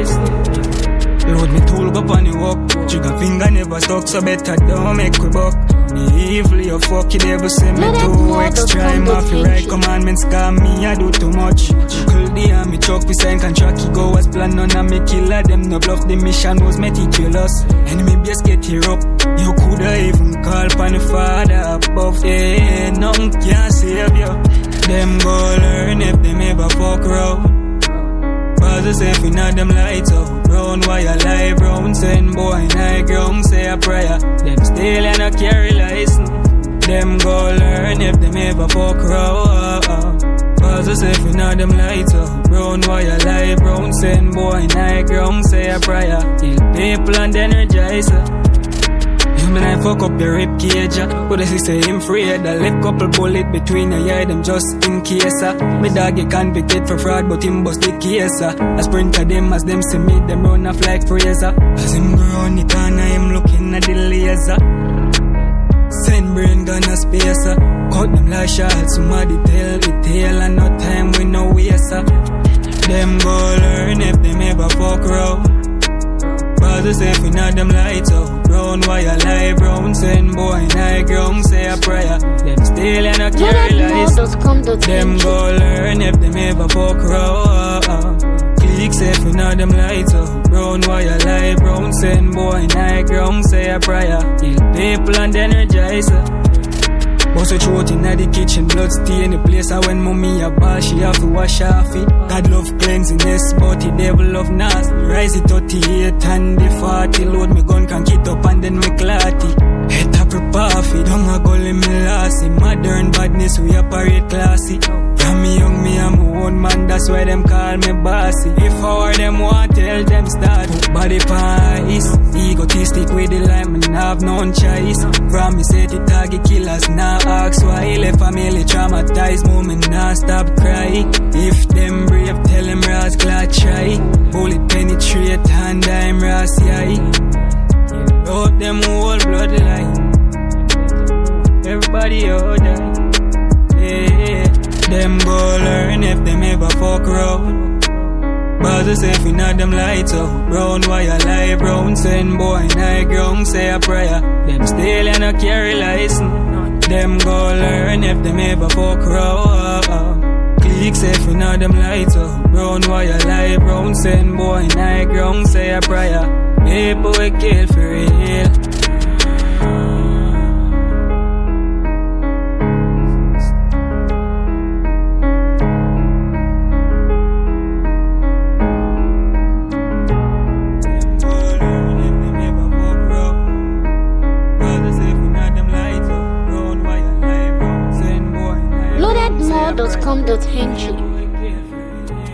lives. Load me tool go on the walk. Trigger finger never stuck, so better don't make we buck. Me evil, you fuck it, ever say me too extra. I'm off your right commandments, cause me I do too much. Cool D and me chuck, we sign contract, he go as planned, none of me killer them, no bluff, the mission was meticulous. Enemy base get here up, you coulda even call upon the Father above. Yeah, nothing can save you. Them go learn if them ever fuck around. Cause if we not them lights out. Brown wire lie, brown send boy in high ground say a prayer. Them still and a carry license. Them go learn if them ever fuck around. Cause if we not them lights out. Brown wire lie, brown send boy in high ground say a prayer. Kill people and energize. Man, I fuck up your rib cage. But as he say him afraid, I left couple bullet between your eye, them just in case. My dog get convicted for fraud, but him bust the case. I sprint to them as them see me, them run off like Fraser. As him grown it on, I am looking at the laser. Send brain gonna space. Cut them like shot, somebody tell the tale, and no time we no waste. Them go learn if them ever fuck around. Cause if we not them lights out. Brown wire lie, brown send boy in high ground say a prayer. Them still and a carry license. Them go learn if them ever fuck around. Click if we not them lights out. Brown wire lie, brown send boy in high ground say a prayer. Kill people and energize. Bust her throat in the kitchen, blood stain the place. When mommy a ball, she have to wash off it. God love cleanliness, but the devil love nasty. Rise it 38 and the 40. Load me gun, can get up and then me clatty. Head up prepare for don't a go let me lossy. Modern badness, we operate classy. From me young, me I'm my own man, that's why them call me bossy. If I were them want, tell them start. Put body pies, egotistic with the line, me have no choice. From me say the target killers, now ask why. Left family traumatized, moment now stop cry. If them brave, tell them ras glad try. Bullet penetrate and I'm ras eye. Out them whole bloodline. Everybody out there. Yeah. Them go learn if them ever fuck around. Cause if we not them lights out. Brown wire lie, brown send boy in high ground say a prayer. Them still and a carry license. Them go learn if them ever fuck around. Clicks if we not them lights out. Brown wire lie, brown send boy in high ground say a prayer. People we kill for real. Loadedmore.com.ng